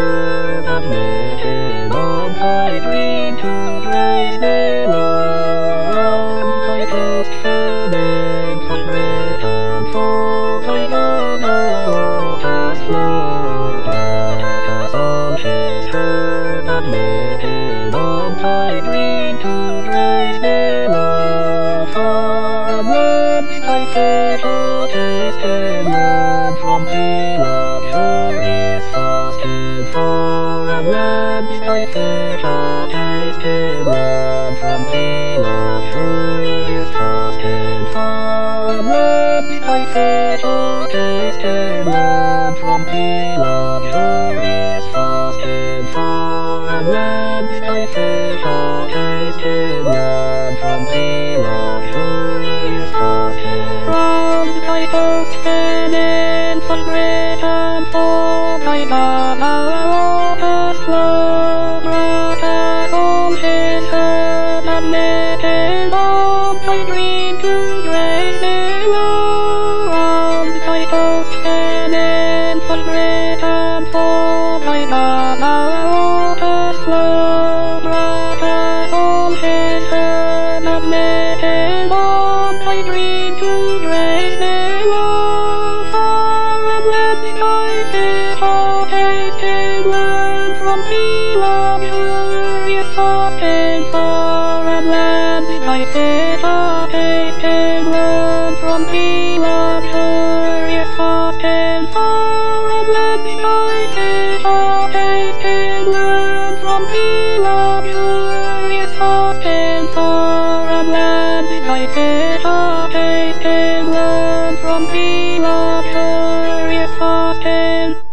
heard and knitted on thy dream to praise the Lord. Thy toast fed in thy bread and for thy love the waters flow. Let us all his heard and knitted on thy dream to praise the Lord. Far and whence thy fatal tasted blood from thee luxurious fasted. Far and whence thy fatal tasted blood from thee luxurious fasted. Far and whence thy fatal tasted blood from thee luxurious fasted. Far and whence thy fatal tasted blood from thee luxurious fasted. From thy toast fed in thy bread and for thy love our waters flow. Brought us all his heard and knitted on thy dream to praise the Lord. From thy toast fed in thy bread and for thy love our waters flow. Brought us all his heard and knitted on thy dream to praise the Lord. Far and whence thy fatal tasted blood from thee luxurious fasted. Far and whence thy fatal tasted blood from thee luxurious fasted. Far and whence thy fatal tasted blood from thee luxurious fasted. Far and whence thy fatal tasted blood from thee luxurious fasted.